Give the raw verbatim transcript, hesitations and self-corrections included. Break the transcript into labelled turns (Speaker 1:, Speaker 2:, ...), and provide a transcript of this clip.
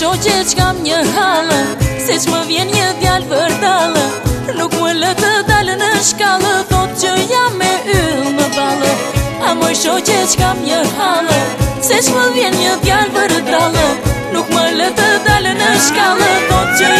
Speaker 1: shoqe q'kam një halë, se që më vjen një djallë vërdalë. Nuk më lë të dalë në shkallë, thot që jam me yll më balë. A moj shoqe q'kam një halë, se që më vjen një djallë vërdalë. Nuk më lë të dalë në shkallë, thot që